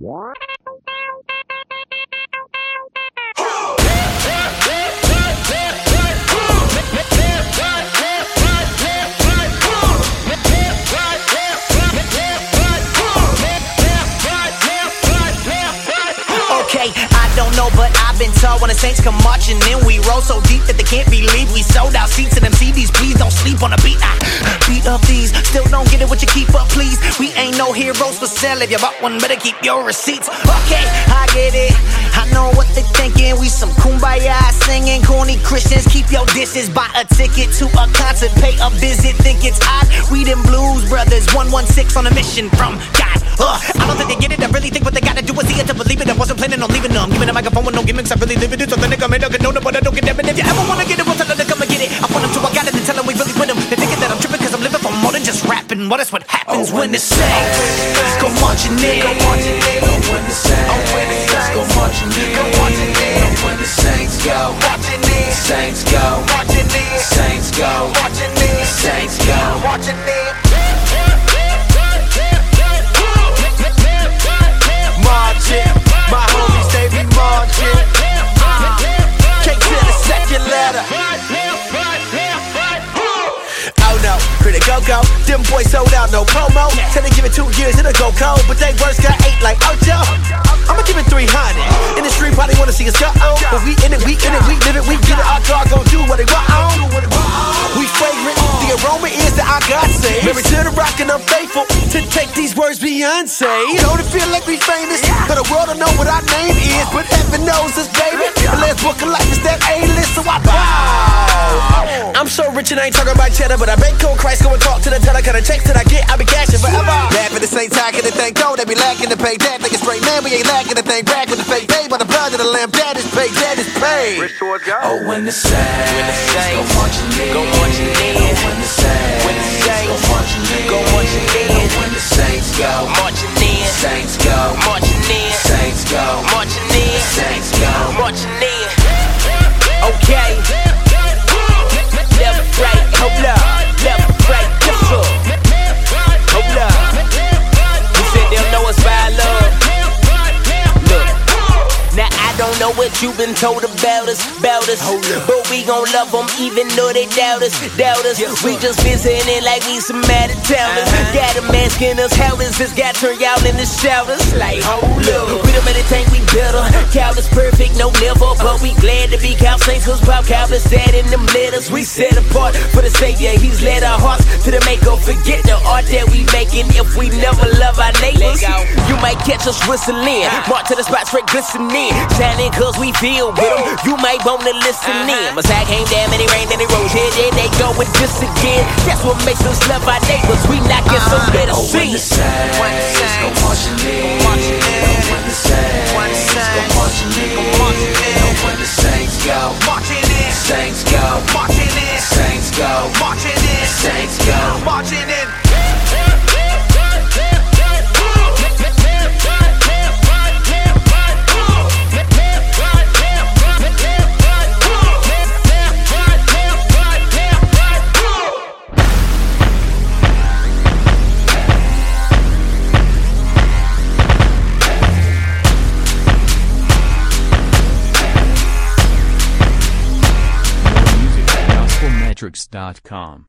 Okay, I don't know, but I've been told when the Saints come marching in, we roll so deep that they can't believe we sold out seats in them CDs. Please don't sleep on the beat. I beat up these, still don't get it, what you keep up, please. We ain't no heroes for sale. If you bought one, better keep your receipts. Okay, I get it. I know what they thinking. We some kumbaya singing, corny Christians. Keep your dishes, buy a ticket to a concert, pay a visit. Think it's odd? We them Blues Brothers, 116 on a mission from God. I don't think they get it. I really think what they gotta do is see it to believe it. I wasn't planning on leaving them. Give me the microphone with no gimmicks. I really live it. So then they come in, I can know them, but I don't get them. And if you ever wanna get it, we'll tell them to come and get it. I want them to, I got it, and tell them we really with them. They thinking that I'm tripping cause I'm living for more than just rapping. What is what happens when the Saints go marching in? Go marching in. When the Saints go marching in. Go marching in. When the Saints go marching in. Saints go marching in. Saints go marching in. Saints go marching in. Marching, my homies, they be marching. Can't tell the second letter. Oh no, pretty go-go. Them boys sold out, no promo. Tell they give it 2 years, it'll go cold. But they words got 8 like Ocho. I'ma give it 300. In the street, probably wanna see us go on. But we in it, we live it, we get it. Our dog gon' do what they want on. We fragrant, the aroma is that our God saves. Married to the rock and I'm faithful to take these words Beyonce. Don't it feel like we famous? But the world don't know what our name is, but heaven knows us, baby. The last book of life is that A-list, so I bow. I'm so rich and I ain't talking about cheddar, but I bake cold Christ, go and talk to the teller. Cut the checks that I get, I be cashing forever. Laugh at the same time, get the thing cold, they be lacking to pay that. Like a straight man, we ain't lacking the thing. Brag with the fake pay, by the blood of the lamb, that is paid, that is paid. Oh, when the Saints go marching in. Go marching in. When the Saints go marching in. Go marching in. When the Saints go marching in. Saints go marching in. Saints go marching in. Saints go marching in. Okay. Left, right, hold up. Left, right, yes sir. Hold up. You said they'll know us by love. Look. Now I don't know what you've been told about us, but we gon' love them even though they doubt us. We just visiting like we some out-of-towners. Got them asking us how does this guy turn y'all into shouters? Like hold up, we don't really think we better. Cow is perfect, no level, but we glad to be Cow Saints, cause Pop Cow is sad in them letters. We set apart for the Savior, he's led our hearts to the maker. Forget the art that we making if we never love our neighbors. You might catch us whistling, march to the spot straight glistening. Shining cause we feel with them, you might wanna listen in. Messiah came down and it rained and it rose. Here they go with this again. That's what makes us love our neighbors. We knockin' some better When the Saints go marching in. When the Saints go marching in. When the Saints go marching in. Saints go marching in. Saints go marching in. Saints go marching in. Matrix.com